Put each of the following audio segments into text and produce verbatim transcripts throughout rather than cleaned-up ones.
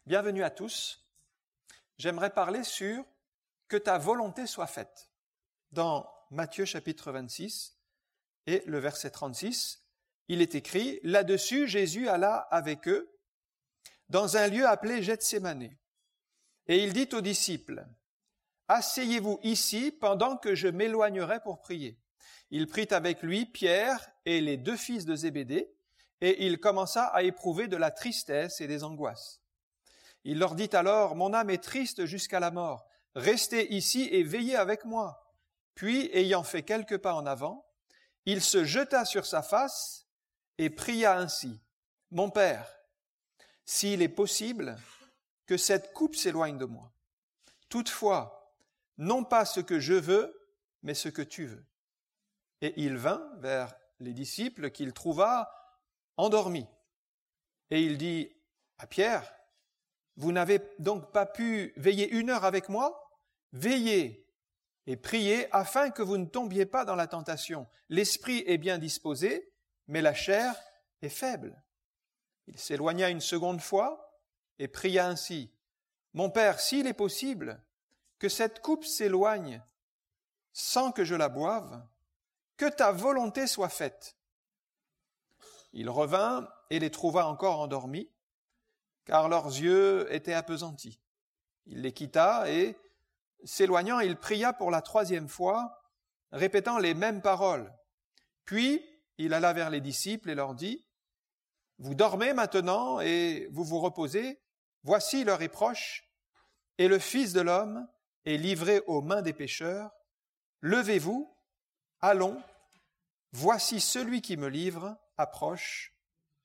Bienvenue à tous. J'aimerais parler sur « Que ta volonté soit faite » dans Matthieu chapitre vingt-six et le verset trente-six. Il est écrit « Là-dessus, Jésus alla avec eux dans un lieu appelé Gethsémané. Et il dit aux disciples « Asseyez-vous ici pendant que je m'éloignerai pour prier. » Il prit avec lui Pierre et les deux fils de Zébédée, et il commença à éprouver de la tristesse et des angoisses. Il leur dit alors, « Mon âme est triste jusqu'à la mort. Restez ici et veillez avec moi. » Puis, ayant fait quelques pas en avant, il se jeta sur sa face et pria ainsi, « Mon Père, s'il est possible, que cette coupe s'éloigne de moi. Toutefois, non pas ce que je veux, mais ce que tu veux. » Et il vint vers les disciples qu'il trouva endormis. Et il dit à Pierre, « Vous n'avez donc pas pu veiller une heure avec moi? Veillez et priez afin que vous ne tombiez pas dans la tentation. L'esprit est bien disposé, mais la chair est faible. » Il s'éloigna une seconde fois et pria ainsi, « Mon Père, s'il est possible, que cette coupe s'éloigne sans que je la boive, que ta volonté soit faite. » Il revint et les trouva encore endormis, car leurs yeux étaient appesantis. Il les quitta et, s'éloignant, il pria pour la troisième fois, répétant les mêmes paroles. Puis, il alla vers les disciples et leur dit, « Vous dormez maintenant et vous vous reposez, voici l'heure est proche, et le Fils de l'homme est livré aux mains des pécheurs. Levez-vous, allons, voici celui qui me livre, approche. Amen. »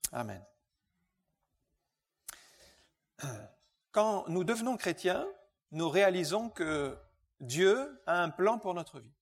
Quand nous devenons chrétiens, nous réalisons que Dieu a un plan pour notre vie.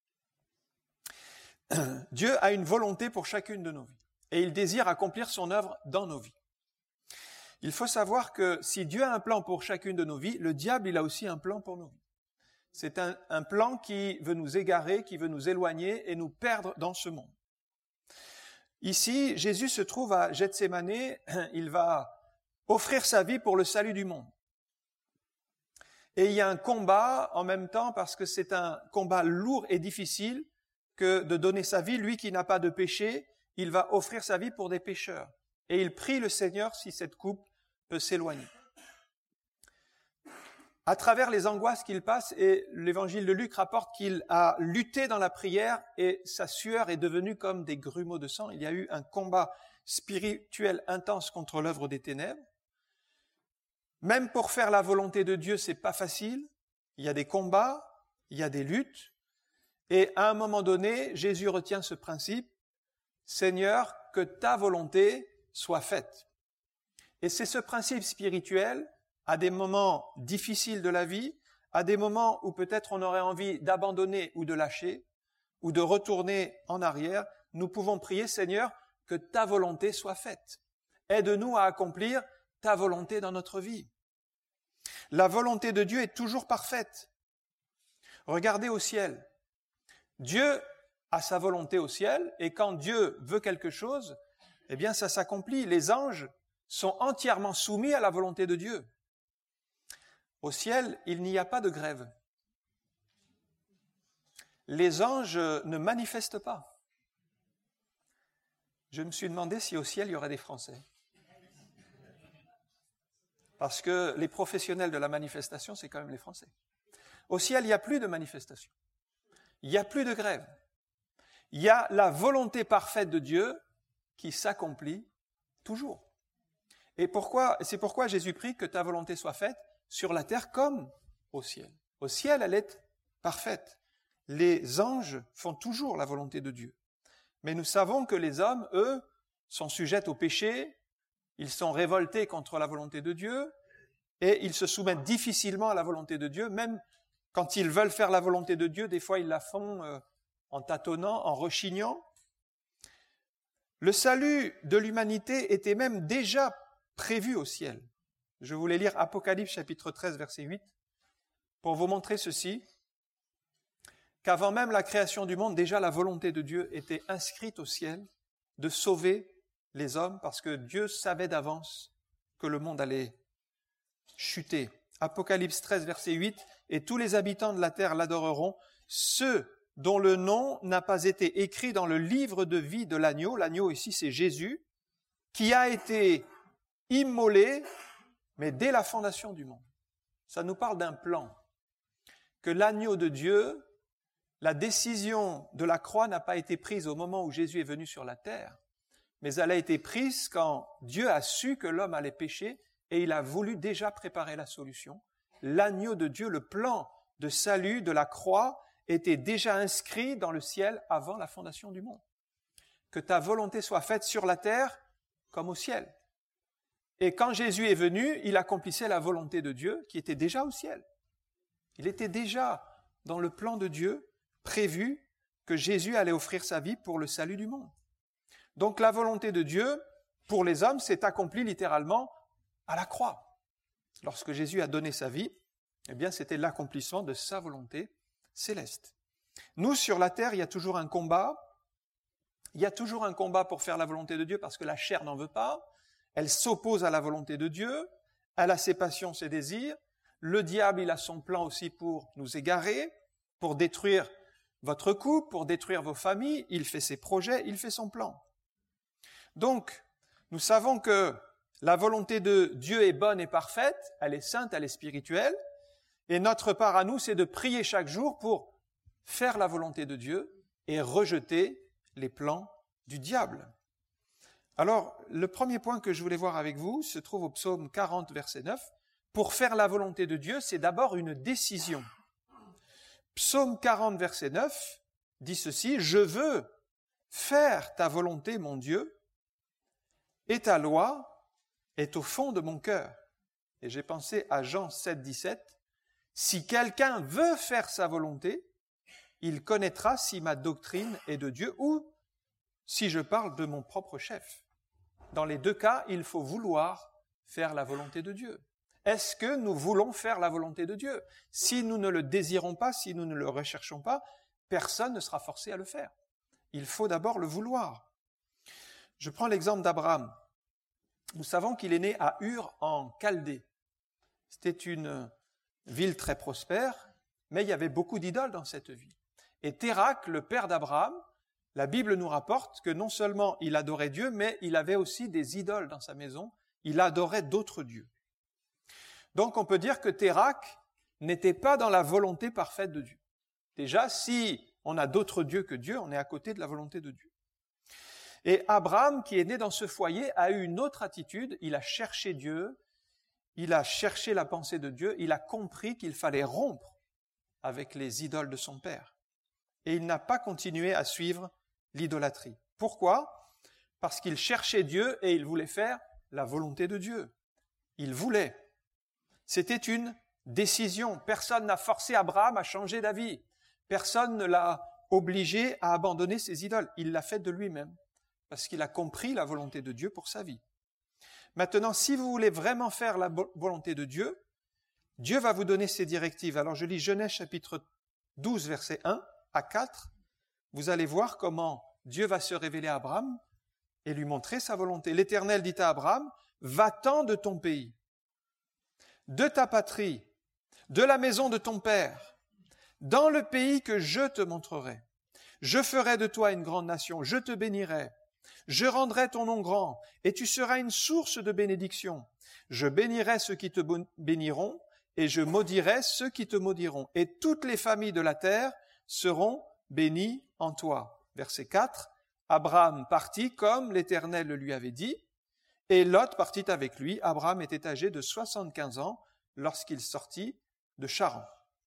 Dieu a une volonté pour chacune de nos vies et il désire accomplir son œuvre dans nos vies. Il faut savoir que si Dieu a un plan pour chacune de nos vies, le diable, il a aussi un plan pour nos vies. C'est un, un plan qui veut nous égarer, qui veut nous éloigner et nous perdre dans ce monde. Ici, Jésus se trouve à Gethsémané, il va offrir sa vie pour le salut du monde. Et il y a un combat en même temps parce que c'est un combat lourd et difficile que de donner sa vie. Lui qui n'a pas de péché, il va offrir sa vie pour des pécheurs. Et il prie le Seigneur si cette coupe peut s'éloigner. À travers les angoisses qu'il passe, et l'évangile de Luc rapporte qu'il a lutté dans la prière et sa sueur est devenue comme des grumeaux de sang. Il y a eu un combat spirituel intense contre l'œuvre des ténèbres. Même pour faire la volonté de Dieu, c'est pas facile. Il y a des combats, il y a des luttes. Et à un moment donné, Jésus retient ce principe, « Seigneur, que ta volonté soit faite. » Et c'est ce principe spirituel, à des moments difficiles de la vie, à des moments où peut-être on aurait envie d'abandonner ou de lâcher, ou de retourner en arrière, nous pouvons prier, « Seigneur, que ta volonté soit faite. » Aide-nous à accomplir ta volonté dans notre vie. La volonté de Dieu est toujours parfaite. Regardez au ciel. Dieu a sa volonté au ciel, et quand Dieu veut quelque chose, eh bien ça s'accomplit. Les anges sont entièrement soumis à la volonté de Dieu. Au ciel, il n'y a pas de grève. Les anges ne manifestent pas. Je me suis demandé si au ciel il y aurait des Français. Parce que les professionnels de la manifestation, c'est quand même les Français. Au ciel, il n'y a plus de manifestation. Il n'y a plus de grève. Il y a la volonté parfaite de Dieu qui s'accomplit toujours. Et pourquoi, c'est pourquoi Jésus prie que ta volonté soit faite sur la terre comme au ciel. Au ciel, elle est parfaite. Les anges font toujours la volonté de Dieu. Mais nous savons que les hommes, eux, sont sujets au péché, ils sont révoltés contre la volonté de Dieu et ils se soumettent difficilement à la volonté de Dieu. Même quand ils veulent faire la volonté de Dieu, des fois ils la font euh, en tâtonnant, en rechignant. Le salut de l'humanité était même déjà prévu au ciel. Je voulais lire Apocalypse chapitre treize, verset huit, pour vous montrer ceci, qu'avant même la création du monde, déjà la volonté de Dieu était inscrite au ciel de sauver les hommes, parce que Dieu savait d'avance que le monde allait chuté. Apocalypse treize, verset huit, « Et tous les habitants de la terre l'adoreront, ceux dont le nom n'a pas été écrit dans le livre de vie de l'agneau. » L'agneau ici, c'est Jésus, qui a été immolé, mais dès la fondation du monde. Ça nous parle d'un plan. Que l'agneau de Dieu, la décision de la croix n'a pas été prise au moment où Jésus est venu sur la terre, mais elle a été prise quand Dieu a su que l'homme allait pécher et il a voulu déjà préparer la solution. L'agneau de Dieu, le plan de salut de la croix, était déjà inscrit dans le ciel avant la fondation du monde. Que ta volonté soit faite sur la terre comme au ciel. Et quand Jésus est venu, il accomplissait la volonté de Dieu qui était déjà au ciel. Il était déjà dans le plan de Dieu prévu que Jésus allait offrir sa vie pour le salut du monde. Donc la volonté de Dieu pour les hommes s'est accomplie littéralement à la croix. Lorsque Jésus a donné sa vie, eh bien c'était l'accomplissement de sa volonté céleste. Nous, sur la terre, il y a toujours un combat. Il y a toujours un combat pour faire la volonté de Dieu parce que la chair n'en veut pas. Elle s'oppose à la volonté de Dieu. Elle a ses passions, ses désirs. Le diable, il a son plan aussi pour nous égarer, pour détruire votre couple, pour détruire vos familles. Il fait ses projets, il fait son plan. Donc, nous savons que la volonté de Dieu est bonne et parfaite, elle est sainte, elle est spirituelle, et notre part à nous, c'est de prier chaque jour pour faire la volonté de Dieu et rejeter les plans du diable. Alors, le premier point que je voulais voir avec vous se trouve au psaume quarante, verset neuf. Pour faire la volonté de Dieu, c'est d'abord une décision. Psaume quarante, verset neuf dit ceci, « Je veux faire ta volonté, mon Dieu, et ta loi est au fond de mon cœur. » Et j'ai pensé à Jean sept, dix-sept, « Si quelqu'un veut faire sa volonté, il connaîtra si ma doctrine est de Dieu ou si je parle de mon propre chef. » Dans les deux cas, il faut vouloir faire la volonté de Dieu. Est-ce que nous voulons faire la volonté de Dieu? Si nous ne le désirons pas, si nous ne le recherchons pas, personne ne sera forcé à le faire. Il faut d'abord le vouloir. Je prends l'exemple d'Abraham. Nous savons qu'il est né à Ur en Chaldée. C'était une ville très prospère, mais il y avait beaucoup d'idoles dans cette ville. Et Térakh, le père d'Abraham, la Bible nous rapporte que non seulement il adorait Dieu, mais il avait aussi des idoles dans sa maison. Il adorait d'autres dieux. Donc on peut dire que Térakh n'était pas dans la volonté parfaite de Dieu. Déjà, si on a d'autres dieux que Dieu, on est à côté de la volonté de Dieu. Et Abraham, qui est né dans ce foyer, a eu une autre attitude. Il a cherché Dieu, il a cherché la pensée de Dieu, il a compris qu'il fallait rompre avec les idoles de son père. Et il n'a pas continué à suivre l'idolâtrie. Pourquoi? Parce qu'il cherchait Dieu et il voulait faire la volonté de Dieu. Il voulait. C'était une décision. Personne n'a forcé Abraham à changer d'avis. Personne ne l'a obligé à abandonner ses idoles. Il l'a fait de lui-même, parce qu'il a compris la volonté de Dieu pour sa vie. Maintenant, si vous voulez vraiment faire la volonté de Dieu, Dieu va vous donner ses directives. Alors je lis Genèse chapitre douze, verset un à quatre. Vous allez voir comment Dieu va se révéler à Abraham et lui montrer sa volonté. L'Éternel dit à Abraham, « Va-t'en de ton pays, de ta patrie, de la maison de ton père, dans le pays que je te montrerai. Je ferai de toi une grande nation, je te bénirai, je rendrai ton nom grand, et tu seras une source de bénédiction. Je bénirai ceux qui te béniront, et je maudirai ceux qui te maudiront, et toutes les familles de la terre seront bénies en toi. » Verset quatre, Abraham partit comme l'Éternel le lui avait dit, et Lot partit avec lui. Abraham était âgé de soixante-quinze ans lorsqu'il sortit de Charan.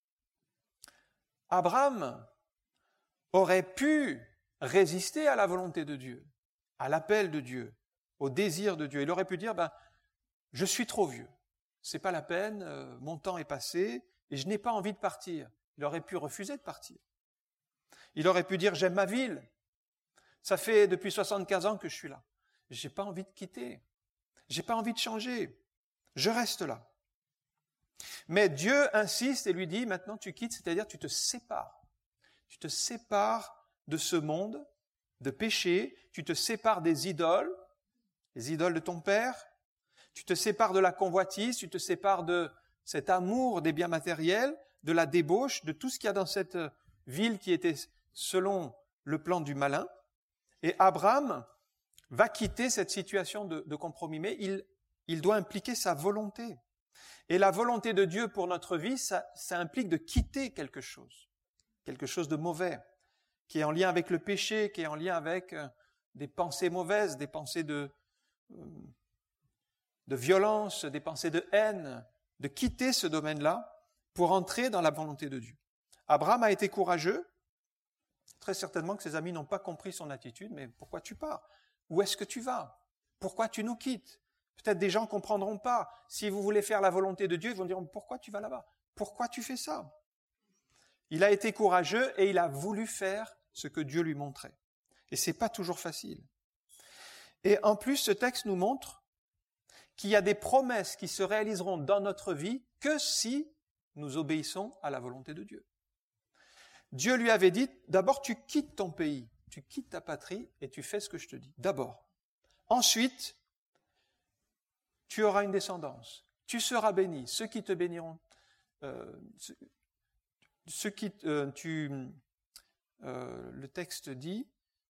Abraham aurait pu résister à la volonté de Dieu, à l'appel de Dieu, au désir de Dieu. Il aurait pu dire, ben, je suis trop vieux, c'est pas la peine, euh, mon temps est passé et je n'ai pas envie de partir. Il aurait pu refuser de partir. Il aurait pu dire, j'aime ma ville, ça fait depuis soixante-quinze ans que je suis là. J'ai pas envie de quitter, j'ai pas envie de changer, je reste là. Mais Dieu insiste et lui dit, maintenant tu quittes, c'est-à-dire tu te sépares. Tu te sépares de ce monde, de péché, tu te sépares des idoles, les idoles de ton père, Tu te sépares de la convoitise, tu te sépares de cet amour des biens matériels, de la débauche, de tout ce qu'il y a dans cette ville qui était selon le plan du malin. Et Abraham va quitter cette situation de, de compromis, mais il, il doit impliquer sa volonté. Et la volonté de Dieu pour notre vie, ça, ça implique de quitter quelque chose, quelque chose de mauvais, qui est en lien avec le péché, qui est en lien avec euh, des pensées mauvaises, des pensées de, euh, de violence, des pensées de haine, de quitter ce domaine-là pour entrer dans la volonté de Dieu. Abraham a été courageux. Très certainement que ses amis n'ont pas compris son attitude, mais pourquoi tu pars? Où est-ce que tu vas? Pourquoi tu nous quittes? Peut-être des gens ne comprendront pas. Si vous voulez faire la volonté de Dieu, ils vont dire, pourquoi tu vas là-bas? Pourquoi tu fais ça? Il a été courageux et il a voulu faire ce que Dieu lui montrait. Et c'est pas toujours facile. Et en plus, ce texte nous montre qu'il y a des promesses qui se réaliseront dans notre vie que si nous obéissons à la volonté de Dieu. Dieu lui avait dit, d'abord tu quittes ton pays, tu quittes ta patrie et tu fais ce que je te dis. D'abord. Ensuite, tu auras une descendance. Tu seras béni. Ceux qui te béniront, euh, ceux, ceux qui, euh, tu, euh, le texte dit,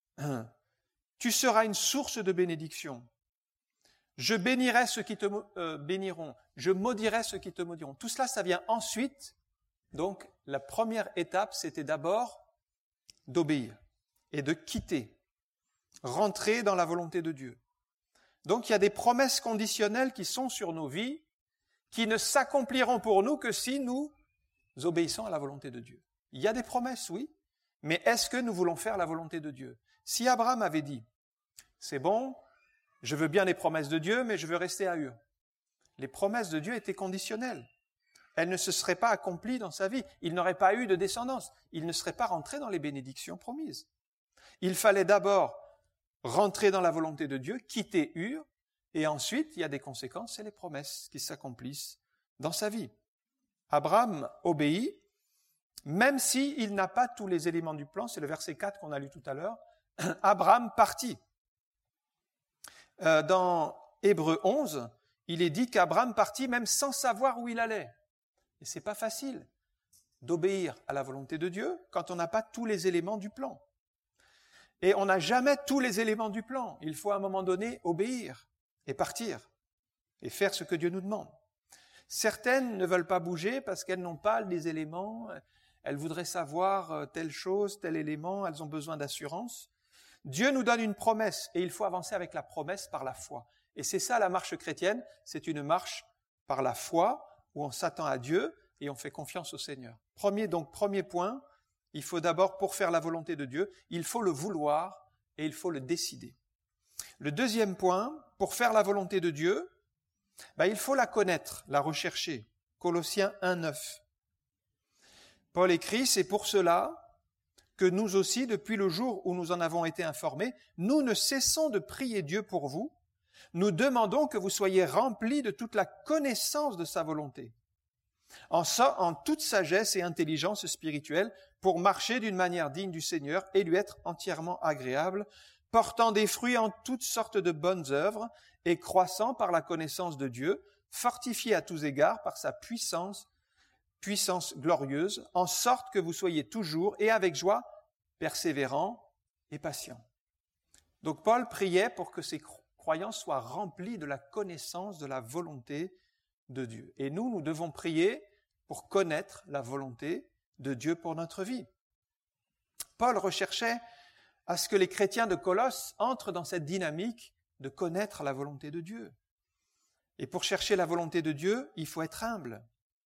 tu seras une source de bénédiction. Je bénirai ceux qui te euh, béniront. Je maudirai ceux qui te maudiront. Tout cela, ça vient ensuite. Donc, la première étape, c'était d'abord d'obéir et de quitter, rentrer dans la volonté de Dieu. Donc, il y a des promesses conditionnelles qui sont sur nos vies, qui ne s'accompliront pour nous que si nous obéissons à la volonté de Dieu. Il y a des promesses, oui, mais est-ce que nous voulons faire la volonté de Dieu? Si Abraham avait dit, c'est bon, je veux bien les promesses de Dieu, mais je veux rester à Ur. Les promesses de Dieu étaient conditionnelles. Elles ne se seraient pas accomplies dans sa vie. Il n'aurait pas eu de descendance. Il ne serait pas rentré dans les bénédictions promises. Il fallait d'abord rentrer dans la volonté de Dieu, quitter Ur, et ensuite, il y a des conséquences, c'est les promesses qui s'accomplissent dans sa vie. Abraham obéit, même s'il n'a pas tous les éléments du plan, c'est le verset quatre qu'on a lu tout à l'heure, Abraham partit. Euh, dans Hébreux onze, il est dit qu'Abraham partit même sans savoir où il allait. Et c'est pas facile d'obéir à la volonté de Dieu quand on n'a pas tous les éléments du plan. Et on n'a jamais tous les éléments du plan. Il faut à un moment donné obéir et partir et faire ce que Dieu nous demande. Certaines ne veulent pas bouger parce qu'elles n'ont pas les éléments. Elles voudraient savoir telle chose, tel élément. Elles ont besoin d'assurance. Dieu nous donne une promesse et il faut avancer avec la promesse par la foi. Et c'est ça la marche chrétienne, c'est une marche par la foi où on s'attend à Dieu et on fait confiance au Seigneur. Premier, donc, premier point, il faut d'abord, pour faire la volonté de Dieu, il faut le vouloir et il faut le décider. Le deuxième point, pour faire la volonté de Dieu, ben, il faut la connaître, la rechercher. Colossiens un, neuf. Paul écrit, c'est pour cela que nous aussi, depuis le jour où nous en avons été informés, nous ne cessons de prier Dieu pour vous. Nous demandons que vous soyez remplis de toute la connaissance de sa volonté, en, ça, en toute sagesse et intelligence spirituelle, pour marcher d'une manière digne du Seigneur et lui être entièrement agréable, portant des fruits en toutes sortes de bonnes œuvres et croissant par la connaissance de Dieu, fortifié à tous égards par sa puissance, puissance glorieuse, en sorte que vous soyez toujours et avec joie persévérants et patients. Donc Paul priait pour que ses croyants soient remplis de la connaissance de la volonté de Dieu. Et nous, nous devons prier pour connaître la volonté de Dieu pour notre vie. Paul recherchait à ce que les chrétiens de Colosse entrent dans cette dynamique de connaître la volonté de Dieu. Et pour chercher la volonté de Dieu, il faut être humble.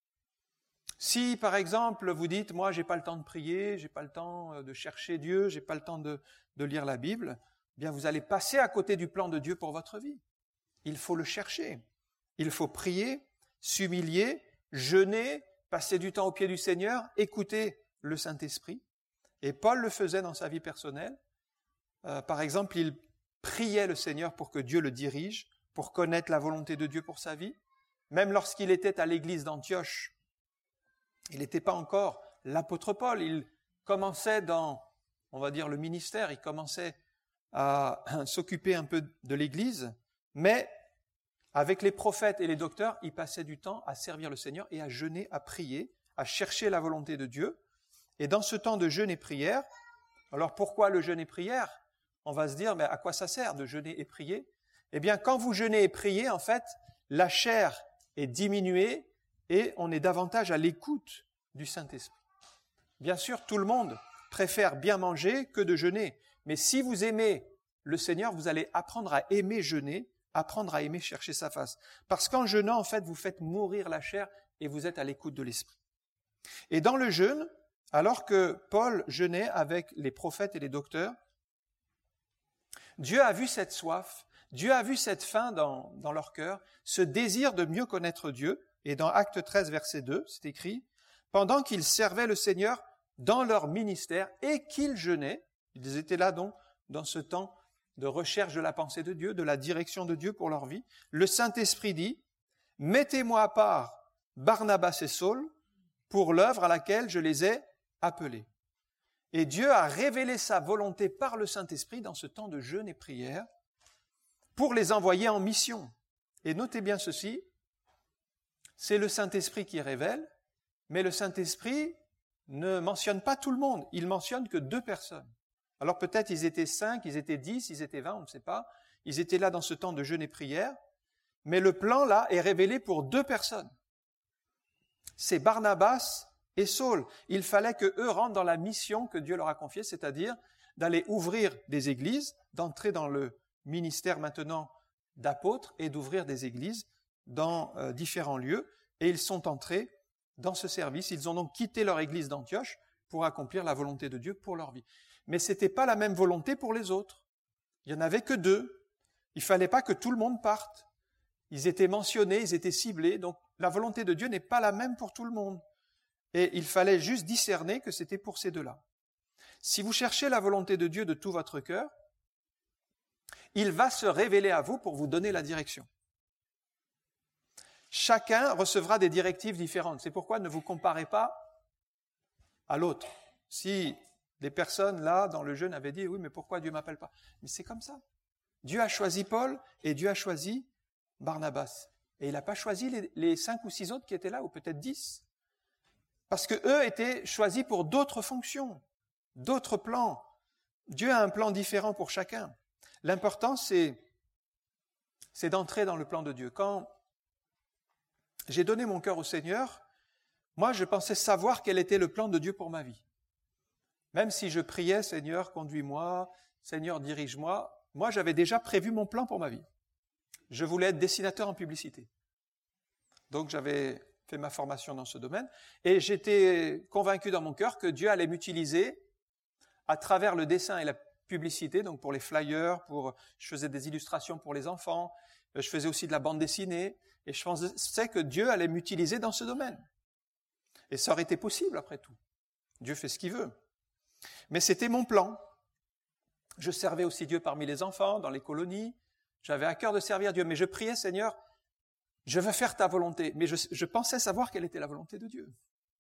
Si, par exemple, vous dites, moi, j'ai pas le temps de prier, j'ai pas le temps de chercher Dieu, j'ai pas le temps de, de lire la Bible, eh bien, vous allez passer à côté du plan de Dieu pour votre vie. Il faut le chercher. Il faut prier, s'humilier, jeûner, passer du temps au pied du Seigneur, écouter le Saint-Esprit. Et Paul le faisait dans sa vie personnelle. Euh, par exemple, il priait le Seigneur pour que Dieu le dirige, pour connaître la volonté de Dieu pour sa vie. Même lorsqu'il était à l'église d'Antioche, il n'était pas encore l'apôtre Paul. Il commençait dans, on va dire, le ministère. Il commençait à s'occuper un peu de l'église. Mais avec les prophètes et les docteurs, ils passaient du temps à servir le Seigneur et à jeûner, à prier, à chercher la volonté de Dieu. Et dans ce temps de jeûne et prière, alors pourquoi le jeûne et prière? On va se dire, mais à quoi ça sert de jeûner et prier? Eh bien, quand vous jeûnez et priez, en fait, la chair est diminuée et on est davantage à l'écoute du Saint-Esprit. Bien sûr, tout le monde préfère bien manger que de jeûner. Mais si vous aimez le Seigneur, vous allez apprendre à aimer jeûner, apprendre à aimer chercher sa face. Parce qu'en jeûnant, en fait, vous faites mourir la chair et vous êtes à l'écoute de l'Esprit. Et dans le jeûne, alors que Paul jeûnait avec les prophètes et les docteurs, Dieu a vu cette soif, Dieu a vu cette faim dans, dans leur cœur, ce désir de mieux connaître Dieu. Et dans Actes treize, verset deux, c'est écrit, « Pendant qu'ils servaient le Seigneur dans leur ministère et qu'ils jeûnaient, ils étaient là donc dans ce temps de recherche de la pensée de Dieu, de la direction de Dieu pour leur vie, le Saint-Esprit dit, « Mettez-moi à part Barnabas et Saul pour l'œuvre à laquelle je les ai appelés. » Et Dieu a révélé sa volonté par le Saint-Esprit dans ce temps de jeûne et prière pour les envoyer en mission. Et notez bien ceci, c'est le Saint-Esprit qui révèle, mais le Saint-Esprit ne mentionne pas tout le monde, il mentionne que deux personnes. Alors peut-être ils étaient cinq, ils étaient dix, ils étaient vingt, on ne sait pas. Ils étaient là dans ce temps de jeûne et prière, mais le plan là est révélé pour deux personnes. C'est Barnabas et Saul. Il fallait que eux rentrent dans la mission que Dieu leur a confiée, c'est-à-dire d'aller ouvrir des églises, d'entrer dans le ministère maintenant d'apôtres et d'ouvrir des églises dans euh, différents lieux. Et ils sont entrés dans ce service. Ils ont donc quitté leur église d'Antioche pour accomplir la volonté de Dieu pour leur vie. Mais ce n'était pas la même volonté pour les autres. Il n'y en avait que deux. Il ne fallait pas que tout le monde parte. Ils étaient mentionnés, ils étaient ciblés. Donc la volonté de Dieu n'est pas la même pour tout le monde. Et il fallait juste discerner que c'était pour ces deux-là. Si vous cherchez la volonté de Dieu de tout votre cœur, il va se révéler à vous pour vous donner la direction. Chacun recevra des directives différentes. C'est pourquoi ne vous comparez pas à l'autre. Si des personnes là, dans le jeûne, avaient dit « Oui, mais pourquoi Dieu ne m'appelle pas ?» Mais c'est comme ça. Dieu a choisi Paul et Dieu a choisi Barnabas. Et il n'a pas choisi les, les cinq ou six autres qui étaient là, ou peut-être dix. Parce que eux étaient choisis pour d'autres fonctions, d'autres plans. Dieu a un plan différent pour chacun. L'important, c'est, c'est d'entrer dans le plan de Dieu. Quand j'ai donné mon cœur au Seigneur, moi, je pensais savoir quel était le plan de Dieu pour ma vie. Même si je priais, Seigneur, conduis-moi, Seigneur, dirige-moi, moi, j'avais déjà prévu mon plan pour ma vie. Je voulais être dessinateur en publicité. Donc, j'avais fait ma formation dans ce domaine et j'étais convaincu dans mon cœur que Dieu allait m'utiliser à travers le dessin et la publicité, donc pour les flyers, pour, je faisais des illustrations pour les enfants, je faisais aussi de la bande dessinée et je pensais que Dieu allait m'utiliser dans ce domaine. Et ça aurait été possible après tout. Dieu fait ce qu'il veut. Mais c'était mon plan. Je servais aussi Dieu parmi les enfants, dans les colonies. J'avais à cœur de servir Dieu, mais je priais, Seigneur, je veux faire ta volonté. Mais je, je pensais savoir quelle était la volonté de Dieu.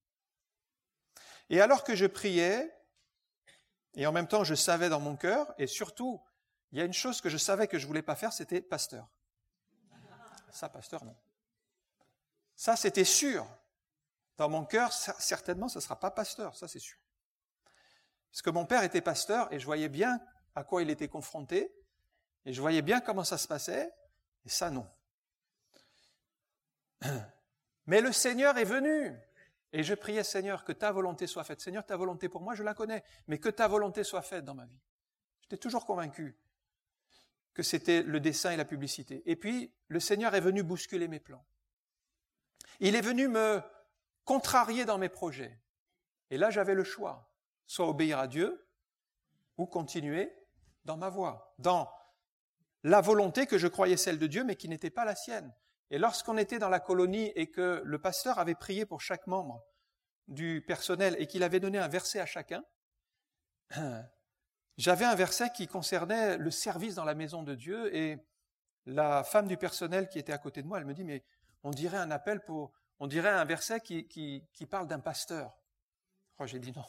Et alors que je priais, et en même temps je savais dans mon cœur, et surtout, il y a une chose que je savais que je ne voulais pas faire, c'était pasteur. Ça, pasteur, non. Ça, c'était sûr. Dans mon cœur, certainement, ce ne sera pas pasteur, ça c'est sûr. Parce que mon père était pasteur et je voyais bien à quoi il était confronté et je voyais bien comment ça se passait et ça non. Mais le Seigneur est venu et je priais Seigneur que ta volonté soit faite. Seigneur, ta volonté pour moi, je la connais, mais que ta volonté soit faite dans ma vie. J'étais toujours convaincu que c'était le dessin et la publicité. Et puis, le Seigneur est venu bousculer mes plans. Il est venu me contrarier dans mes projets. Et là, j'avais le choix. Soit obéir à Dieu, ou continuer dans ma voie, dans la volonté que je croyais celle de Dieu, mais qui n'était pas la sienne. Et lorsqu'on était dans la colonie et que le pasteur avait prié pour chaque membre du personnel et qu'il avait donné un verset à chacun, j'avais un verset qui concernait le service dans la maison de Dieu et la femme du personnel qui était à côté de moi, elle me dit, mais on dirait un appel pour, on dirait un verset qui, qui, qui parle d'un pasteur. Oh, j'ai dit non.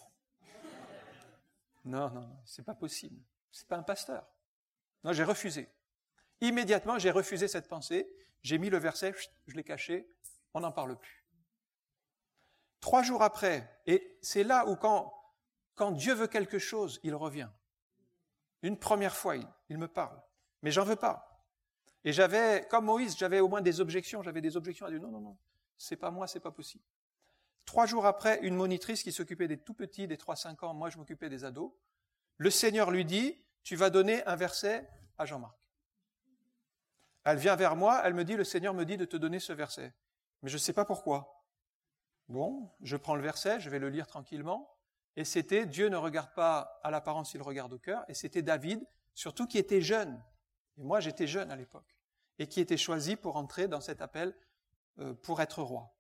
Non, non, non, c'est pas possible. C'est pas un pasteur. Non, j'ai refusé. Immédiatement, j'ai refusé cette pensée, j'ai mis le verset, je l'ai caché, on n'en parle plus. Trois jours après, et c'est là où quand, quand Dieu veut quelque chose, il revient. Une première fois, il, il me parle, mais j'en veux pas. Et j'avais, comme Moïse, j'avais au moins des objections, j'avais des objections à dire non, non, non, c'est pas moi, c'est pas possible. Trois jours après, une monitrice qui s'occupait des tout petits, des trois à cinq ans, moi je m'occupais des ados, le Seigneur lui dit, tu vas donner un verset à Jean-Marc. Elle vient vers moi, elle me dit, le Seigneur me dit de te donner ce verset. Mais je ne sais pas pourquoi. Bon, je prends le verset, je vais le lire tranquillement, et c'était, Dieu ne regarde pas à l'apparence, il regarde au cœur, et c'était David, surtout qui était jeune. Et moi j'étais jeune à l'époque, et qui était choisi pour entrer dans cet appel euh, pour être roi.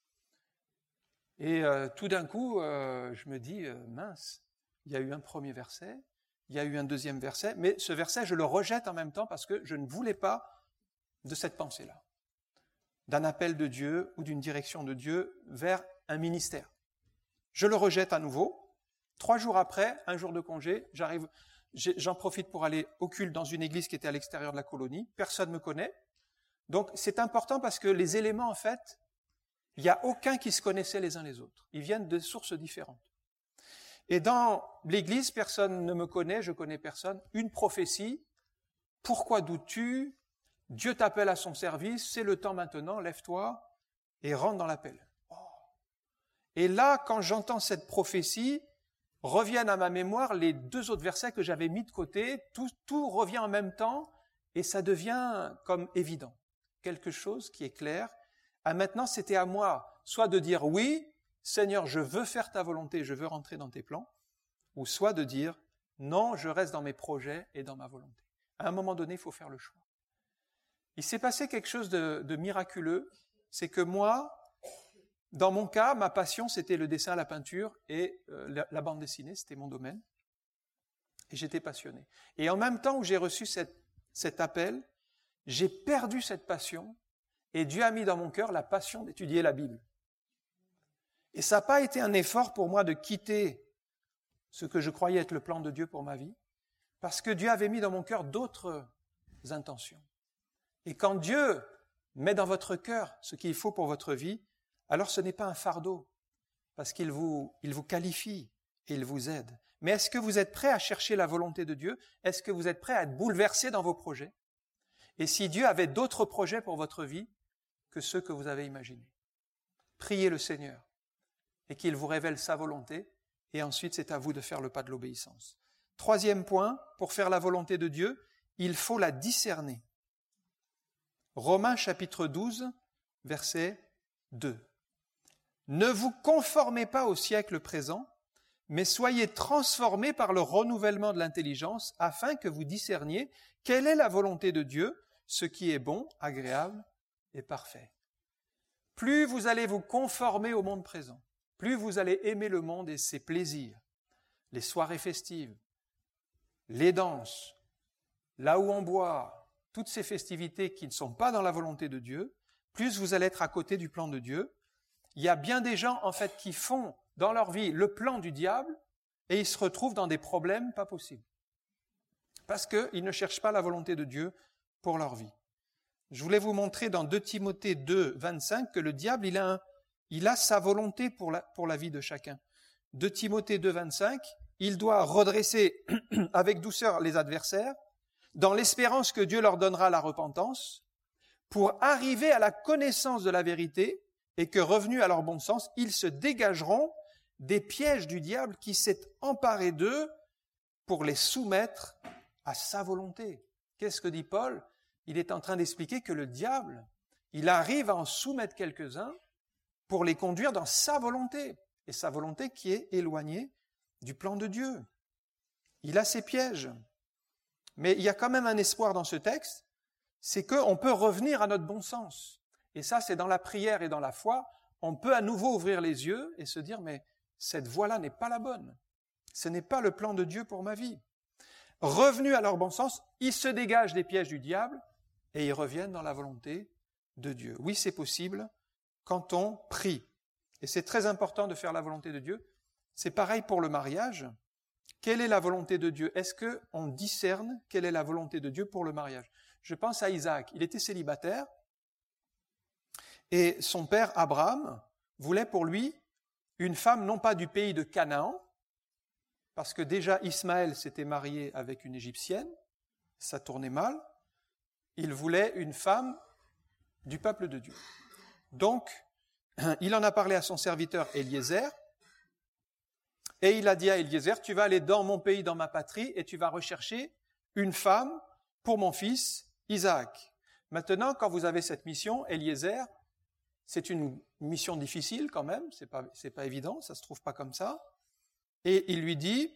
Et euh, tout d'un coup, euh, je me dis, euh, mince, il y a eu un premier verset, il y a eu un deuxième verset, mais ce verset, je le rejette en même temps parce que je ne voulais pas de cette pensée-là, d'un appel de Dieu ou d'une direction de Dieu vers un ministère. Je le rejette à nouveau. Trois jours après, un jour de congé, j'arrive, j'en profite pour aller au culte dans une église qui était à l'extérieur de la colonie. Personne ne me connaît. Donc c'est important parce que les éléments, en fait, il n'y a aucun qui se connaissait les uns les autres. Ils viennent de sources différentes. Et dans l'église, personne ne me connaît, je connais personne. Une prophétie. Pourquoi doutes-tu ? Dieu t'appelle à son service, c'est le temps maintenant, lève-toi et rentre dans l'appel. Oh. Et là, quand j'entends cette prophétie, reviennent à ma mémoire les deux autres versets que j'avais mis de côté, tout, tout revient en même temps et ça devient comme évident. Quelque chose qui est clair. Ah, maintenant, c'était à moi soit de dire oui, Seigneur, je veux faire ta volonté, je veux rentrer dans tes plans, ou soit de dire non, je reste dans mes projets et dans ma volonté. À un moment donné, il faut faire le choix. Il s'est passé quelque chose de, de miraculeux, c'est que moi, dans mon cas, ma passion, c'était le dessin, la peinture et euh, la, la bande dessinée, c'était mon domaine. Et j'étais passionné. Et en même temps où j'ai reçu cette, cet appel, j'ai perdu cette passion et Dieu a mis dans mon cœur la passion d'étudier la Bible. Et ça n'a pas été un effort pour moi de quitter ce que je croyais être le plan de Dieu pour ma vie, parce que Dieu avait mis dans mon cœur d'autres intentions. Et quand Dieu met dans votre cœur ce qu'il faut pour votre vie, alors ce n'est pas un fardeau, parce qu'il vous, il vous qualifie et il vous aide. Mais est-ce que vous êtes prêt à chercher la volonté de Dieu ? Est-ce que vous êtes prêt à être bouleversé dans vos projets ? Et si Dieu avait d'autres projets pour votre vie que ceux que vous avez imaginés, priez le Seigneur et qu'il vous révèle sa volonté, et ensuite c'est à vous de faire le pas de l'obéissance. Troisième point, pour faire la volonté de Dieu, il faut la discerner. Romains chapitre douze, verset deux. Ne vous conformez pas au siècle présent, mais soyez transformés par le renouvellement de l'intelligence, afin que vous discerniez quelle est la volonté de Dieu, ce qui est bon, agréable et parfait. Plus vous allez vous conformer au monde présent, plus vous allez aimer le monde et ses plaisirs, les soirées festives, les danses, là où on boit, toutes ces festivités qui ne sont pas dans la volonté de Dieu, plus vous allez être à côté du plan de Dieu. Il y a bien des gens, en fait, qui font dans leur vie le plan du diable et ils se retrouvent dans des problèmes pas possibles. Parce qu'ils ne cherchent pas la volonté de Dieu pour leur vie. Je voulais vous montrer dans deux Timothée deux, vingt-cinq que le diable, il a, un, il a sa volonté pour la, pour la vie de chacun. deux Timothée deux, vingt-cinq, il doit redresser avec douceur les adversaires, dans l'espérance que Dieu leur donnera la repentance, pour arriver à la connaissance de la vérité et que, revenus à leur bon sens, ils se dégageront des pièges du diable qui s'est emparé d'eux pour les soumettre à sa volonté. Qu'est-ce que dit Paul ? Il est en train d'expliquer que le diable, il arrive à en soumettre quelques-uns pour les conduire dans sa volonté, et sa volonté qui est éloignée du plan de Dieu. Il a ses pièges. Mais il y a quand même un espoir dans ce texte, c'est qu'on peut revenir à notre bon sens. Et ça, c'est dans la prière et dans la foi, on peut à nouveau ouvrir les yeux et se dire, mais cette voie-là n'est pas la bonne. Ce n'est pas le plan de Dieu pour ma vie. Revenus à leur bon sens, ils se dégagent des pièges du diable et ils reviennent dans la volonté de Dieu. Oui, c'est possible quand on prie. Et c'est très important de faire la volonté de Dieu. C'est pareil pour le mariage. Quelle est la volonté de Dieu ? Est-ce qu'on discerne quelle est la volonté de Dieu pour le mariage ? je pense à Isaac. Il était célibataire et son père Abraham voulait pour lui une femme non pas du pays de Canaan, parce que déjà Ismaël s'était marié avec une Égyptienne, ça tournait mal, il voulait une femme du peuple de Dieu. Donc, il en a parlé à son serviteur Eliezer, et il a dit à Eliezer, tu vas aller dans mon pays, dans ma patrie, et tu vas rechercher une femme pour mon fils Isaac. Maintenant, quand vous avez cette mission, Eliezer, c'est une mission difficile quand même, c'est pas, c'est pas évident, ça se trouve pas comme ça. Et il lui dit,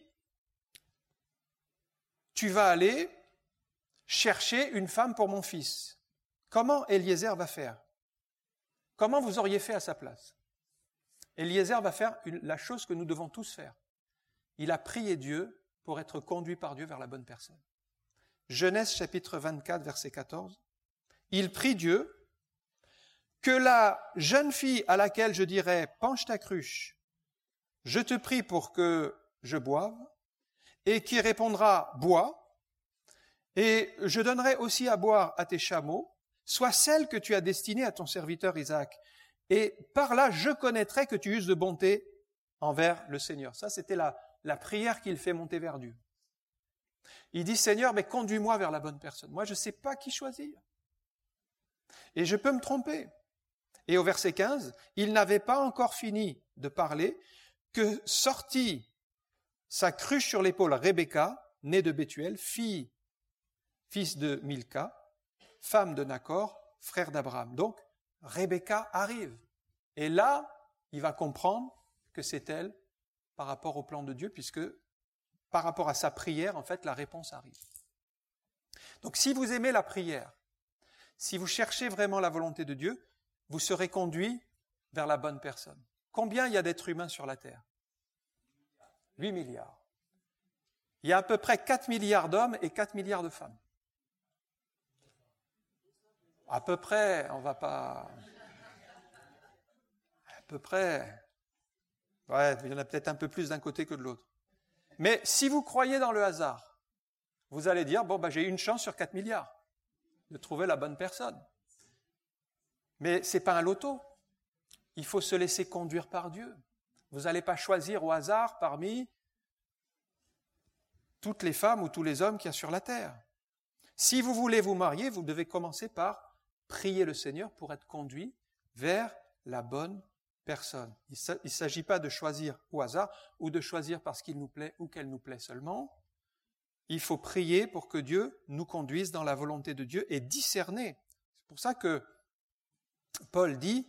tu vas aller chercher une femme pour mon fils. Comment Eliezer va faire? Comment vous auriez fait à sa place? Eliezer va faire une, la chose que nous devons tous faire. Il a prié Dieu pour être conduit par Dieu vers la bonne personne. Genèse chapitre vingt-quatre, verset quatorze. Il prie Dieu que la jeune fille à laquelle je dirais « penche ta cruche, je te prie pour que je boive », et qui répondra « bois », et je donnerai aussi à boire à tes chameaux, soit celle que tu as destinée à ton serviteur Isaac. Et par là, je connaîtrai que tu uses de bonté envers le Seigneur. Ça, c'était la, la prière qu'il fait monter vers Dieu. Il dit, Seigneur, mais conduis-moi vers la bonne personne. Moi, je ne sais pas qui choisir. Et je peux me tromper. Et au verset quinze, il n'avait pas encore fini de parler que sortit sa cruche sur l'épaule Rebecca, née de Bethuel, fille, fils de Milca, femme de Nachor, frère d'Abraham. Donc, Rebecca arrive. Et là, il va comprendre que c'est elle par rapport au plan de Dieu, puisque par rapport à sa prière, en fait, la réponse arrive. Donc, si vous aimez la prière, si vous cherchez vraiment la volonté de Dieu, vous serez conduit vers la bonne personne. Combien il y a d'êtres humains sur la Terre? huit milliards. Il y a à peu près quatre milliards d'hommes et quatre milliards de femmes. À peu près, on va pas... À peu près... Ouais, il y en a peut-être un peu plus d'un côté que de l'autre. Mais si vous croyez dans le hasard, vous allez dire, bon, bah, j'ai une chance sur quatre milliards de trouver la bonne personne. Mais ce n'est pas un loto. Il faut se laisser conduire par Dieu. Vous n'allez pas choisir au hasard parmi toutes les femmes ou tous les hommes qu'il y a sur la terre. Si vous voulez vous marier, vous devez commencer par prier le Seigneur pour être conduit vers la bonne personne. Il ne s'agit pas de choisir au hasard ou de choisir parce qu'il nous plaît ou qu'elle nous plaît seulement. Il faut prier pour que Dieu nous conduise dans la volonté de Dieu et discerner. C'est pour ça que Paul dit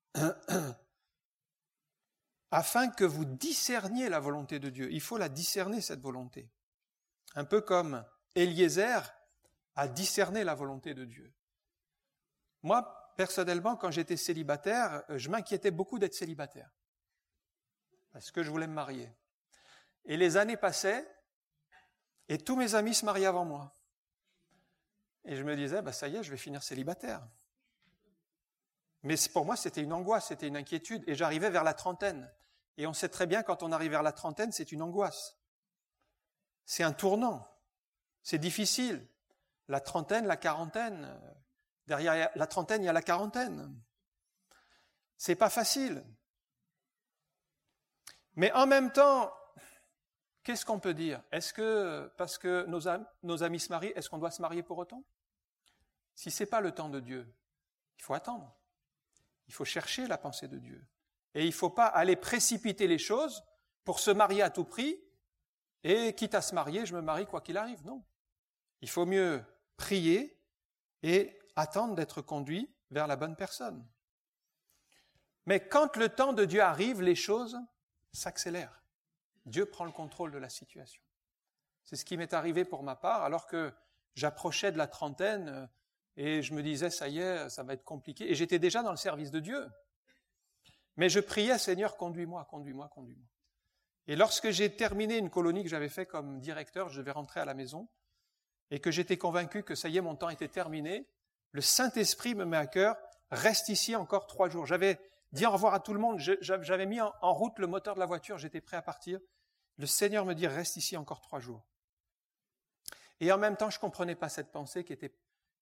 « afin que vous discerniez la volonté de Dieu ». Il faut la discerner, cette volonté. Un peu comme Eliezer a discerné la volonté de Dieu. Moi, personnellement, quand j'étais célibataire, je m'inquiétais beaucoup d'être célibataire. Parce que je voulais me marier. Et les années passaient, et tous mes amis se mariaient avant moi. Et je me disais, bah, ça y est, je vais finir célibataire. Mais pour moi, c'était une angoisse, c'était une inquiétude. Et j'arrivais vers la trentaine. Et on sait très bien, quand on arrive vers la trentaine, c'est une angoisse. C'est un tournant. C'est difficile. La trentaine, la quarantaine. Derrière la trentaine, il y a la quarantaine. C'est pas facile. Mais en même temps, qu'est-ce qu'on peut dire? Est-ce que, parce que nos, am- nos amis se marient, est-ce qu'on doit se marier pour autant? Si ce n'est pas le temps de Dieu, il faut attendre. Il faut chercher la pensée de Dieu. Et il ne faut pas aller précipiter les choses pour se marier à tout prix et quitte à se marier, je me marie quoi qu'il arrive. Non. Il faut mieux prier et attendre d'être conduit vers la bonne personne. Mais quand le temps de Dieu arrive, les choses s'accélèrent. Dieu prend le contrôle de la situation. C'est ce qui m'est arrivé pour ma part, alors que j'approchais de la trentaine et je me disais, ça y est, ça va être compliqué. Et j'étais déjà dans le service de Dieu. Mais je priais, Seigneur, conduis-moi, conduis-moi, conduis-moi. Et lorsque j'ai terminé une colonie que j'avais fait comme directeur, je devais rentrer à la maison, et que j'étais convaincu que ça y est, mon temps était terminé, le Saint-Esprit me met à cœur, reste ici encore trois jours. J'avais dit au revoir à tout le monde, j'avais mis en route le moteur de la voiture, j'étais prêt à partir. Le Seigneur me dit, reste ici encore trois jours. Et en même temps, je ne comprenais pas cette pensée qui était...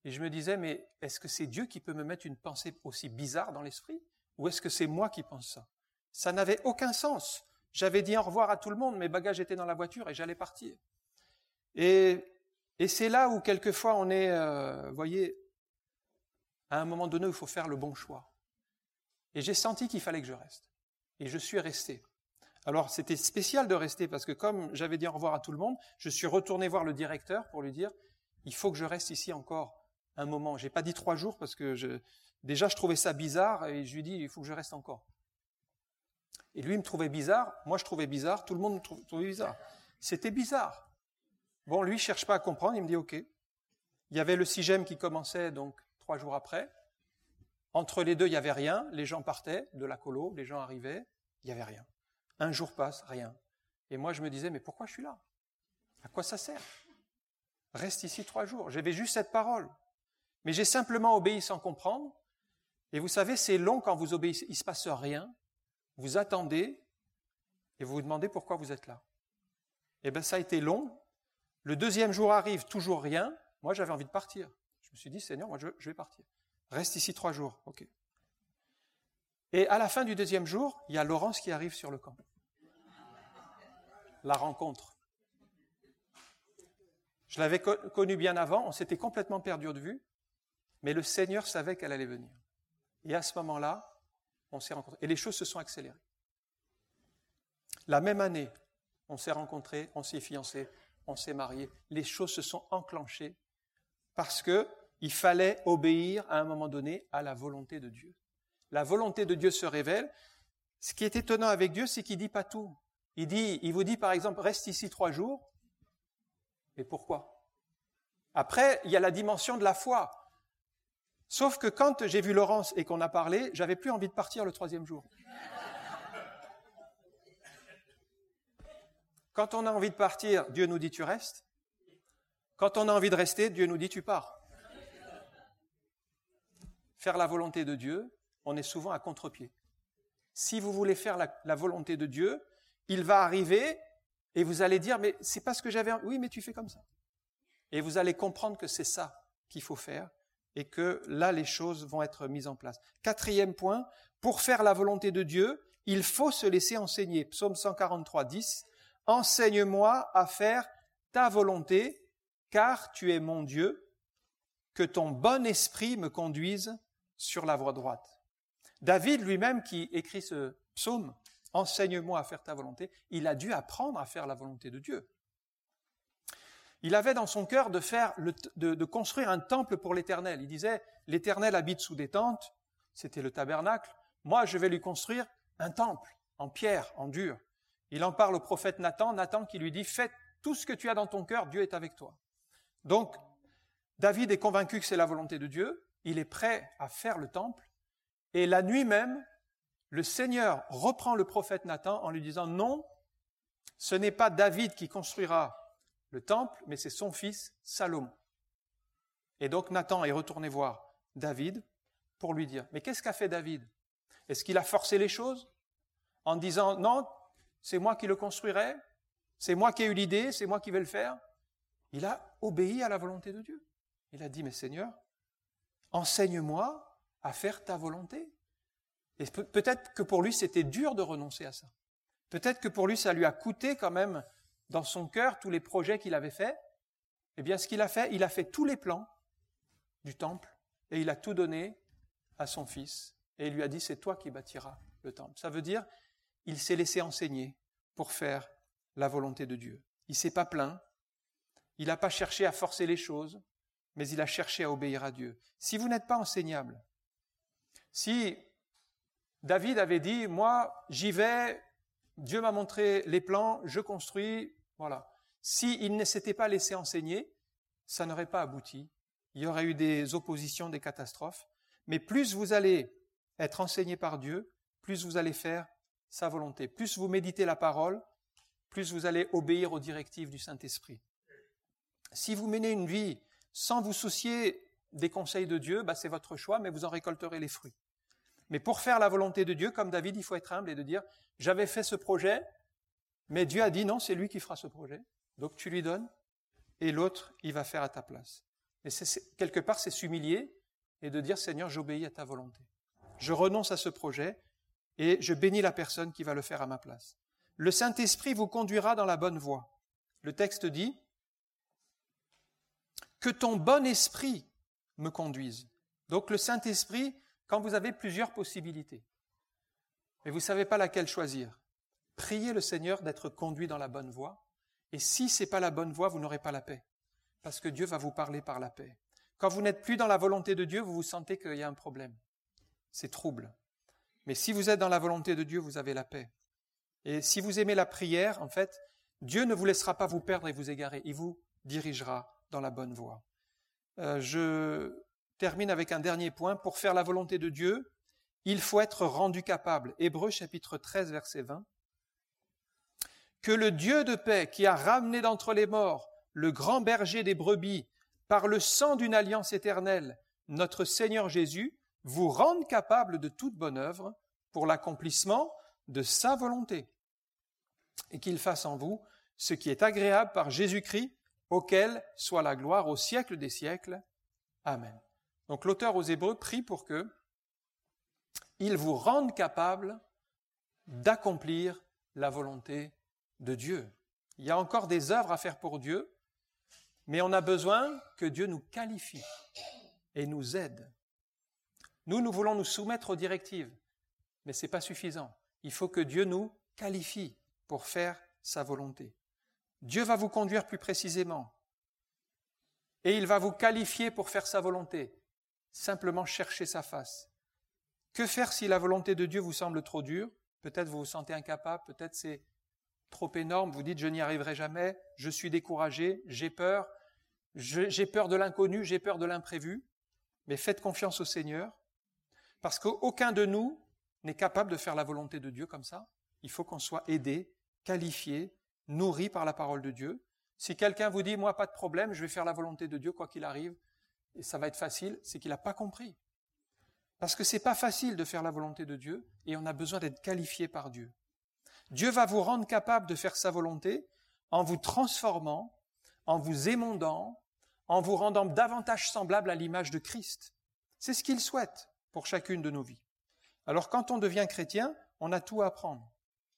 Et je me disais, mais est-ce que c'est Dieu qui peut me mettre une pensée aussi bizarre dans l'esprit? Ou est-ce que c'est moi qui pense ça? Ça n'avait aucun sens. J'avais dit au revoir à tout le monde, mes bagages étaient dans la voiture et j'allais partir. Et, et c'est là où quelquefois on est, euh, vous voyez, à un moment donné, il faut faire le bon choix. Et j'ai senti qu'il fallait que je reste. Et je suis resté. Alors c'était spécial de rester parce que comme j'avais dit au revoir à tout le monde, je suis retourné voir le directeur pour lui dire, il faut que je reste ici encore un moment. J'ai pas dit trois jours parce que je, déjà je trouvais ça bizarre et je lui dis, il faut que je reste encore. Et lui il me trouvait bizarre, moi je trouvais bizarre, tout le monde me trouvait bizarre. C'était bizarre. Bon, lui il cherche pas à comprendre, il me dit ok. Il y avait le SIGEM qui commençait donc trois jours après. Entre les deux, il n'y avait rien. Les gens partaient de la colo, les gens arrivaient, il n'y avait rien. Un jour passe, rien. Et moi, je me disais, mais pourquoi je suis là? À quoi ça sert? Reste ici trois jours. J'avais juste cette parole. Mais j'ai simplement obéi sans comprendre. Et vous savez, c'est long quand vous obéissez. Il ne se passe rien. Vous attendez et vous vous demandez pourquoi vous êtes là. Eh bien, ça a été long. Le deuxième jour arrive, toujours rien. Moi, j'avais envie de partir. Je me suis dit, Seigneur, moi, je, je vais partir. Reste ici trois jours. OK. Et à la fin du deuxième jour, il y a Laurence qui arrive sur le camp. La rencontre. Je l'avais co- connue bien avant, on s'était complètement perdu de vue, mais le Seigneur savait qu'elle allait venir. Et à ce moment-là, on s'est rencontrés. Et les choses se sont accélérées. La même année, on s'est rencontrés, on s'est fiancés, on s'est mariés. Les choses se sont enclenchées parce que il fallait obéir à un moment donné à la volonté de Dieu. La volonté de Dieu se révèle. Ce qui est étonnant avec Dieu, c'est qu'il dit pas tout. Il dit, il vous dit par exemple, reste ici trois jours. Mais pourquoi? Après, il y a la dimension de la foi. Sauf que quand j'ai vu Laurence et qu'on a parlé, j'avais plus envie de partir le troisième jour. Quand on a envie de partir, Dieu nous dit tu restes. Quand on a envie de rester, Dieu nous dit tu pars. Faire la volonté de Dieu, on est souvent à contre-pied. Si vous voulez faire la, la volonté de Dieu, il va arriver et vous allez dire, mais c'est pas ce que j'avais... Oui, mais tu fais comme ça. Et vous allez comprendre que c'est ça qu'il faut faire et que là, les choses vont être mises en place. Quatrième point, pour faire la volonté de Dieu, il faut se laisser enseigner. Psaume cent quarante-trois, dix. « Enseigne-moi à faire ta volonté, car tu es mon Dieu, que ton bon esprit me conduise sur la voie droite. » David lui-même qui écrit ce psaume, « Enseigne-moi à faire ta volonté », il a dû apprendre à faire la volonté de Dieu. Il avait dans son cœur de, faire le, de, de construire un temple pour l'Éternel. Il disait, « L'Éternel habite sous des tentes », c'était le tabernacle, « moi je vais lui construire un temple en pierre, en dur ». Il en parle au prophète Nathan, Nathan qui lui dit, « Fais tout ce que tu as dans ton cœur, Dieu est avec toi ». Donc, David est convaincu que c'est la volonté de Dieu, il est prêt à faire le temple, et la nuit même, le Seigneur reprend le prophète Nathan en lui disant « Non, ce n'est pas David qui construira le temple, mais c'est son fils Salomon. » Et donc Nathan est retourné voir David pour lui dire « Mais qu'est-ce qu'a fait David? Est-ce qu'il a forcé les choses en disant « Non, c'est moi qui le construirai, c'est moi qui ai eu l'idée, c'est moi qui vais le faire ?» Il a obéi à la volonté de Dieu. Il a dit « Mais Seigneur, enseigne-moi à faire ta volonté. » Et pe- peut-être que pour lui, c'était dur de renoncer à ça. Peut-être que pour lui, ça lui a coûté quand même dans son cœur tous les projets qu'il avait faits. Eh bien, ce qu'il a fait, il a fait tous les plans du temple et il a tout donné à son fils. Et il lui a dit, c'est toi qui bâtiras le temple. Ça veut dire, il s'est laissé enseigner pour faire la volonté de Dieu. Il ne s'est pas plaint. Il n'a pas cherché à forcer les choses, mais il a cherché à obéir à Dieu. Si vous n'êtes pas enseignable, si David avait dit, moi, j'y vais, Dieu m'a montré les plans, je construis, voilà. S'il ne s'était pas laissé enseigner, ça n'aurait pas abouti. Il y aurait eu des oppositions, des catastrophes. Mais plus vous allez être enseigné par Dieu, plus vous allez faire sa volonté. Plus vous méditez la parole, plus vous allez obéir aux directives du Saint-Esprit. Si vous menez une vie sans vous soucier des conseils de Dieu, bah c'est votre choix, mais vous en récolterez les fruits. Mais pour faire la volonté de Dieu, comme David, il faut être humble et de dire, j'avais fait ce projet, mais Dieu a dit non, c'est lui qui fera ce projet. Donc tu lui donnes, et l'autre, il va faire à ta place. Et c'est, c'est, quelque part, c'est s'humilier et de dire, Seigneur, j'obéis à ta volonté. Je renonce à ce projet et je bénis la personne qui va le faire à ma place. Le Saint-Esprit vous conduira dans la bonne voie. Le texte dit, que ton bon esprit me conduise. Donc le Saint-Esprit, quand vous avez plusieurs possibilités, et vous ne savez pas laquelle choisir, priez le Seigneur d'être conduit dans la bonne voie, et si ce n'est pas la bonne voie, vous n'aurez pas la paix, parce que Dieu va vous parler par la paix. Quand vous n'êtes plus dans la volonté de Dieu, vous vous sentez qu'il y a un problème. C'est trouble. Mais si vous êtes dans la volonté de Dieu, vous avez la paix. Et si vous aimez la prière, en fait, Dieu ne vous laissera pas vous perdre et vous égarer. Il vous dirigera dans la bonne voie. Euh, je termine avec un dernier point. Pour faire la volonté de Dieu, il faut être rendu capable. Hébreux chapitre treize, verset vingt. Que le Dieu de paix qui a ramené d'entre les morts le grand berger des brebis par le sang d'une alliance éternelle, notre Seigneur Jésus, vous rende capable de toute bonne œuvre pour l'accomplissement de sa volonté, et qu'il fasse en vous ce qui est agréable par Jésus-Christ, auquel soit la gloire au siècle des siècles. Amen. Donc l'auteur aux Hébreux prie pour que il vous rende capable d'accomplir la volonté de Dieu. Il y a encore des œuvres à faire pour Dieu, mais on a besoin que Dieu nous qualifie et nous aide. Nous, nous voulons nous soumettre aux directives, mais ce n'est pas suffisant. Il faut que Dieu nous qualifie pour faire sa volonté. Dieu va vous conduire plus précisément et il va vous qualifier pour faire sa volonté. Simplement chercher sa face. Que faire si la volonté de Dieu vous semble trop dure? Peut-être vous vous sentez incapable, peut-être c'est trop énorme, vous dites je n'y arriverai jamais, je suis découragé, j'ai peur, je, j'ai peur de l'inconnu, j'ai peur de l'imprévu, mais faites confiance au Seigneur, parce qu'aucun de nous n'est capable de faire la volonté de Dieu comme ça. Il faut qu'on soit aidé, qualifié, nourri par la parole de Dieu. Si quelqu'un vous dit, moi pas de problème, je vais faire la volonté de Dieu quoi qu'il arrive, et ça va être facile, c'est qu'il n'a pas compris. Parce que c'est pas facile de faire la volonté de Dieu, et on a besoin d'être qualifié par Dieu. Dieu va vous rendre capable de faire sa volonté en vous transformant, en vous émondant, en vous rendant davantage semblable à l'image de Christ. C'est ce qu'il souhaite pour chacune de nos vies. Alors quand on devient chrétien, on a tout à apprendre.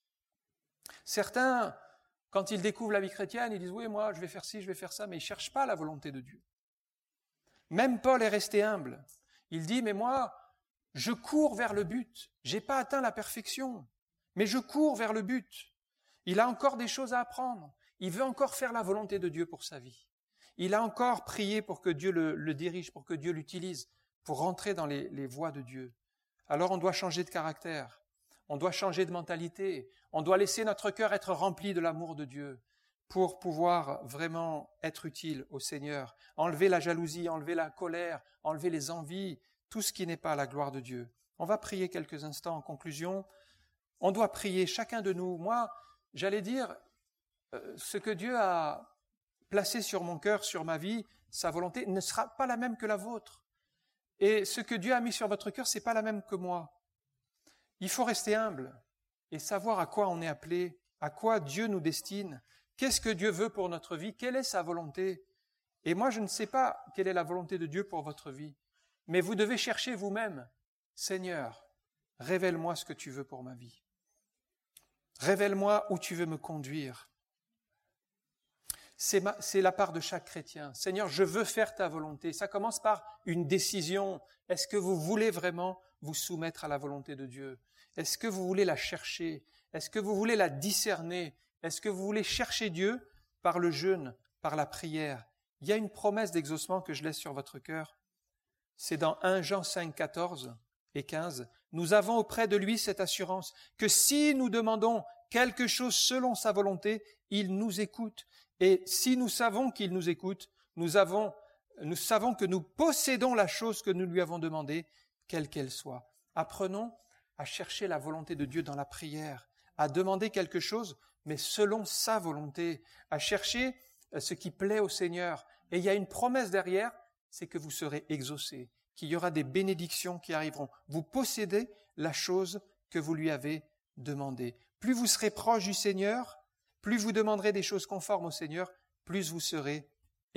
Certains, quand ils découvrent la vie chrétienne, ils disent « Oui, moi, je vais faire ci, je vais faire ça », mais ils ne cherchent pas la volonté de Dieu. Même Paul est resté humble. Il dit « Mais moi, je cours vers le but. Je n'ai pas atteint la perfection, mais je cours vers le but. » Il a encore des choses à apprendre. Il veut encore faire la volonté de Dieu pour sa vie. Il a encore prié pour que Dieu le, le dirige, pour que Dieu l'utilise, pour rentrer dans les, les voies de Dieu. Alors on doit changer de caractère, on doit changer de mentalité, on doit laisser notre cœur être rempli de l'amour de Dieu pour pouvoir vraiment être utile au Seigneur, enlever la jalousie, enlever la colère, enlever les envies, tout ce qui n'est pas la gloire de Dieu. On va prier quelques instants en conclusion. On doit prier, chacun de nous. Moi, j'allais dire, euh, ce que Dieu a placé sur mon cœur, sur ma vie, sa volonté, ne sera pas la même que la vôtre. Et ce que Dieu a mis sur votre cœur, ce n'est pas la même que moi. Il faut rester humble et savoir à quoi on est appelé, à quoi Dieu nous destine, qu'est-ce que Dieu veut pour notre vie, quelle est sa volonté. Et moi, je ne sais pas quelle est la volonté de Dieu pour votre vie, mais vous devez chercher vous-même. Seigneur, révèle-moi ce que tu veux pour ma vie. Révèle-moi où tu veux me conduire. C'est, ma, c'est la part de chaque chrétien. Seigneur, je veux faire ta volonté. Ça commence par une décision. Est-ce que vous voulez vraiment vous soumettre à la volonté de Dieu? Est-ce que vous voulez la chercher? Est-ce que vous voulez la discerner? Est-ce que vous voulez chercher Dieu par le jeûne, par la prière? Il y a une promesse d'exaucement que je laisse sur votre cœur. C'est dans premier Jean cinq, quatorze et quinze. Nous avons auprès de lui cette assurance que si nous demandons quelque chose selon sa volonté, il nous écoute. Et si nous savons qu'il nous écoute, nous, avons, nous savons que nous possédons la chose que nous lui avons demandée, quelle qu'elle soit. Apprenons à chercher la volonté de Dieu dans la prière, à demander quelque chose, mais selon sa volonté, à chercher ce qui plaît au Seigneur. Et il y a une promesse derrière, c'est que vous serez exaucés, qu'il y aura des bénédictions qui arriveront. Vous possédez la chose que vous lui avez demandée. Plus vous serez proche du Seigneur, plus vous demanderez des choses conformes au Seigneur, plus vous serez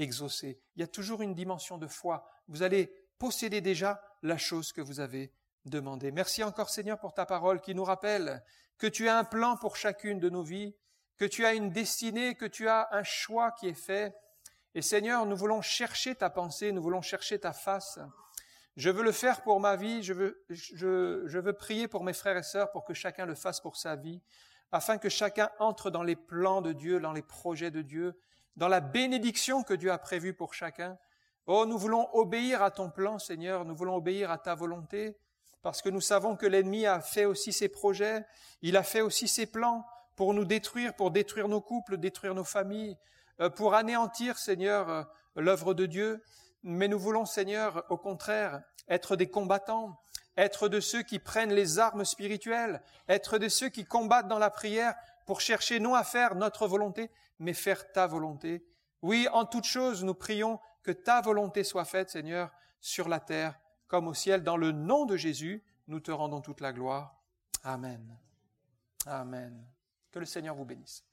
exaucé. Il y a toujours une dimension de foi. Vous allez posséder déjà la chose que vous avez demandée. Merci encore Seigneur pour ta parole qui nous rappelle que tu as un plan pour chacune de nos vies, que tu as une destinée, que tu as un choix qui est fait. Et Seigneur, nous voulons chercher ta pensée, nous voulons chercher ta face. Je veux le faire pour ma vie, je veux, je, je veux prier pour mes frères et sœurs pour que chacun le fasse pour sa vie, afin que chacun entre dans les plans de Dieu, dans les projets de Dieu, dans la bénédiction que Dieu a prévue pour chacun. Oh, nous voulons obéir à ton plan, Seigneur, nous voulons obéir à ta volonté, parce que nous savons que l'ennemi a fait aussi ses projets, il a fait aussi ses plans pour nous détruire, pour détruire nos couples, détruire nos familles, pour anéantir, Seigneur, l'œuvre de Dieu. Mais nous voulons, Seigneur, au contraire, être des combattants, être de ceux qui prennent les armes spirituelles, être de ceux qui combattent dans la prière pour chercher non à faire notre volonté, mais faire ta volonté. Oui, en toute chose, nous prions que ta volonté soit faite, Seigneur, sur la terre comme au ciel. Dans le nom de Jésus, nous te rendons toute la gloire. Amen. Amen. Que le Seigneur vous bénisse.